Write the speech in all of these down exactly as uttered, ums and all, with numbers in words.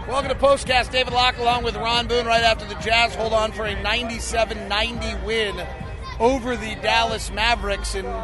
Welcome to Postcast. David Locke along with Ron Boone right after the Jazz hold on for a ninety-seven ninety win over the Dallas Mavericks. And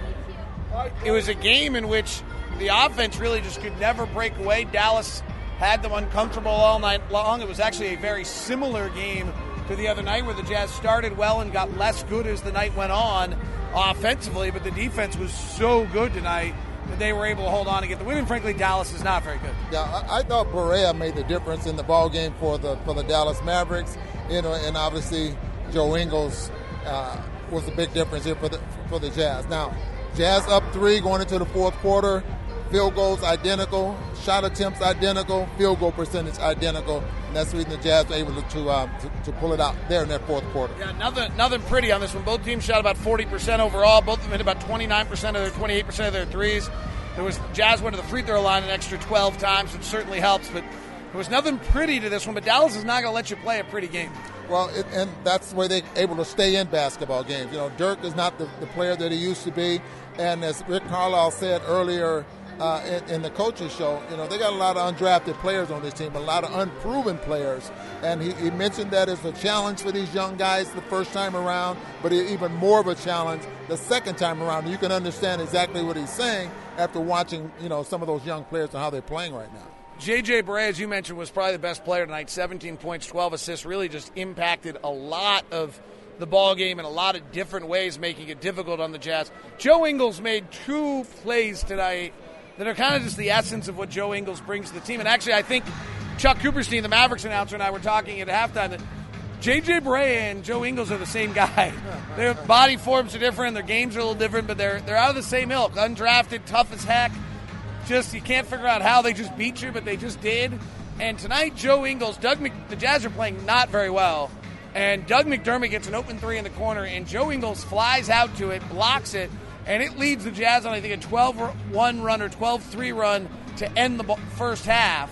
it was a game in which the offense really just could never break away. Dallas had them uncomfortable all night long. It was actually a very similar game to the other night where the Jazz started well and got less good as the night went on offensively, but the defense was so good tonight that they were able to hold on and get the win. And frankly, Dallas is not very good. Yeah, I, I thought Barea made the difference in the ball game for the for the Dallas Mavericks. You know, and obviously Joe Ingles uh, was a big difference here for the for the Jazz. Now, Jazz up three going into the fourth quarter. Field goals identical, shot attempts identical, field goal percentage identical, and that's the reason the Jazz were able to to, um, to to pull it out there in that fourth quarter. Yeah, nothing nothing pretty on this one. Both teams shot about forty percent overall. Both of them hit about twenty-nine percent of their twenty-eight percent of their threes. There was Jazz went to the free throw line an extra twelve times, which certainly helps, but there was nothing pretty to this one. But Dallas is not going to let you play a pretty game. Well, it, and that's where they're able to stay in basketball games. You know, Dirk is not the, the player that he used to be, and as Rick Carlisle said earlier, Uh, in, in the coaches show, you know, they got a lot of undrafted players on this team, a lot of unproven players. And he, he mentioned that as a challenge for these young guys the first time around, but even more of a challenge the second time around. You can understand exactly what he's saying after watching, you know, some of those young players and how they're playing right now. J J. Barea, as you mentioned, was probably the best player tonight. seventeen points, twelve assists, really just impacted a lot of the ball game in a lot of different ways, making it difficult on the Jazz. Joe Ingles made two plays tonight that are kind of just the essence of what Joe Ingles brings to the team. And actually, I think Chuck Cooperstein, the Mavericks announcer, and I were talking at halftime that J J. Barea and Joe Ingles are the same guy. Their body forms are different, their games are a little different, but they're they're out of the same ilk. Undrafted, tough as heck. Just, you can't figure out how they just beat you, but they just did. And tonight, Joe Ingles, Doug Mc, the Jazz are playing not very well, and Doug McDermott gets an open three in the corner, and Joe Ingles flies out to it, blocks it, and it leads the Jazz on, I think, a twelve one run or twelve three run to end the first half.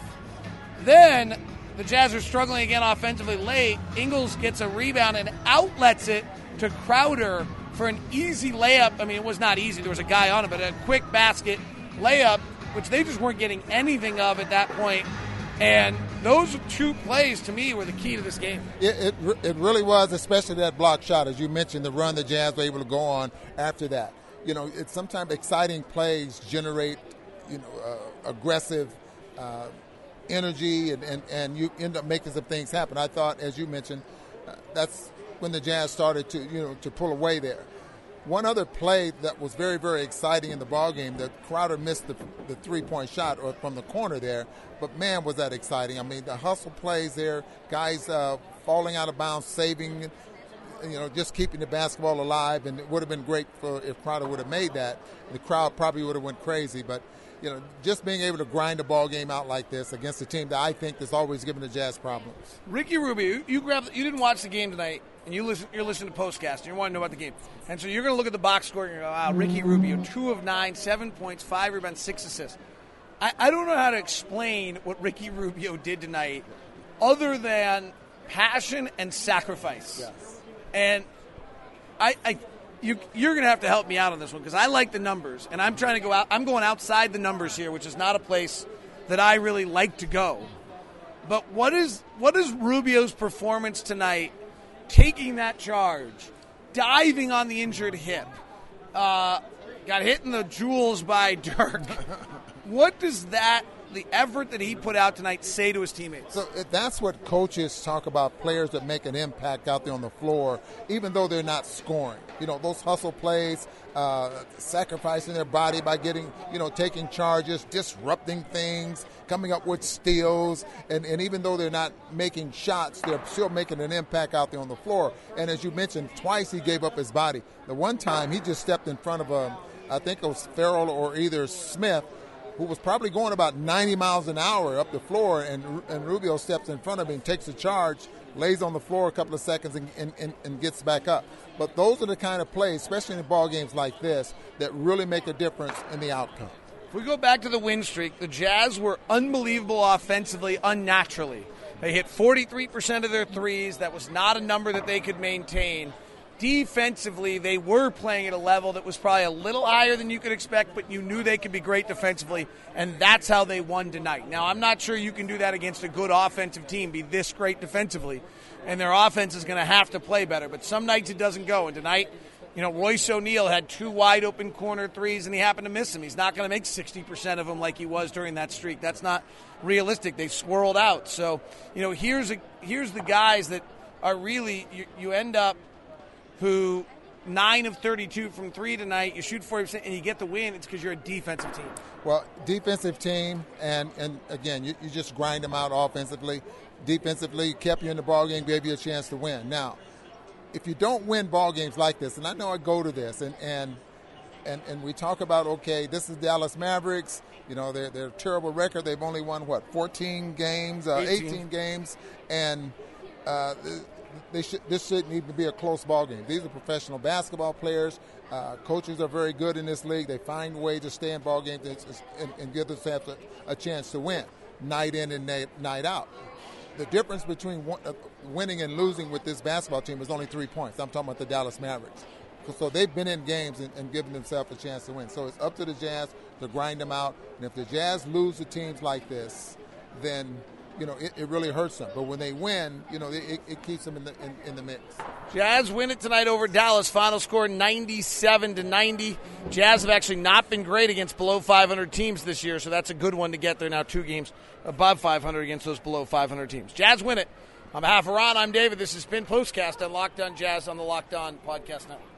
Then the Jazz are struggling again offensively late. Ingles gets a rebound and outlets it to Crowder for an easy layup. I mean, it was not easy. There was a guy on it, but a quick basket layup, which they just weren't getting anything of at that point. And those two plays, to me, were the key to this game. It, it, it really was, especially that block shot. As you mentioned, the run the Jazz were able to go on after that. You know, it's sometimes exciting plays generate, you know, uh, aggressive uh, energy, and, and, and you end up making some things happen. I thought, as you mentioned, uh, that's when the Jazz started to, you know, to pull away there. One other play that was very, very exciting in the ballgame, that Crowder missed the, the three-point shot or from the corner there, but man, was that exciting. I mean, the hustle plays there, guys uh, falling out of bounds, saving, you know, just keeping the basketball alive, and it would have been great for if Crowder would have made that. The crowd probably would have went crazy, but, you know, just being able to grind a ball game out like this against a team that I think has always given the Jazz problems. Ricky Rubio, you grabbed, you didn't watch the game tonight, and you listen, you're listening to Postcast, and you want to know about the game. And so you're going to look at the box score, and you're going to go, wow, Ricky Rubio, two of nine, seven points, five rebounds, six assists. I, I don't know how to explain what Ricky Rubio did tonight other than passion and sacrifice. Yes. And I, I you, you're going to have to help me out on this one, because I like the numbers, and I'm trying to go out. I'm going outside the numbers here, which is not a place that I really like to go. But what is what is Rubio's performance tonight, taking that charge, diving on the injured hip, uh, got hit in the jewels by Dirk? What does that, the effort that he put out tonight, say to his teammates? So that's what coaches talk about, players that make an impact out there on the floor, even though they're not scoring. You know, those hustle plays, uh, sacrificing their body by getting, you know, taking charges, disrupting things, coming up with steals, and, and even though they're not making shots, they're still making an impact out there on the floor. And as you mentioned, twice he gave up his body. The one time he just stepped in front of, a, I think it was Farrell or either Smith, who was probably going about ninety miles an hour up the floor, and and Rubio steps in front of him, takes a charge, lays on the floor a couple of seconds, and, and, and, and gets back up. But those are the kind of plays, especially in ball games like this, that really make a difference in the outcome. If we go back to the win streak, the Jazz were unbelievable offensively, unnaturally. They hit forty-three percent of their threes. That was not a number that they could maintain. defensively, they were playing at a level that was probably a little higher than you could expect, but you knew they could be great defensively, and that's how they won tonight. Now, I'm not sure you can do that against a good offensive team, be this great defensively, and their offense is going to have to play better. But some nights it doesn't go, and tonight, you know, Royce O'Neal had two wide-open corner threes, and he happened to miss them. He's not going to make sixty percent of them like he was during that streak. That's not realistic. They swirled out. So, you know, here's a, here's the guys that are really, you, you end up who nine of thirty-two from three tonight, you shoot forty percent, and you get the win. It's because you're a defensive team. Well, defensive team, and, and again, you, you just grind them out offensively. Defensively, kept you in the ball game, gave you a chance to win. Now, if you don't win ball games like this, and I know I go to this, and and and, and we talk about, okay, this is Dallas Mavericks. You know, they're, they're a terrible record. They've only won, what, fourteen games, uh, eighteen. eighteen games, and uh, they should, this shouldn't even be a close ball game. These are professional basketball players. Uh, coaches are very good in this league. They find a way to stay in ball games and, and give themselves a, a chance to win, night in and night, night out. The difference between winning and losing with this basketball team is only three points. I'm talking about the Dallas Mavericks. So they've been in games and, and given themselves a chance to win. So it's up to the Jazz to grind them out. And if the Jazz lose to teams like this, then, you know, it, it really hurts them. But when they win, you know, it, it keeps them in the in, in the mix. Jazz win it tonight over Dallas. Final score ninety-seven to ninety. Jazz have actually not been great against below five hundred teams this year, so that's a good one to get. They're now two games above five hundred against those below five hundred teams. Jazz win it. On behalf of Ron, I'm David. This has been Postcast on Locked On Jazz on the Locked On Podcast Network.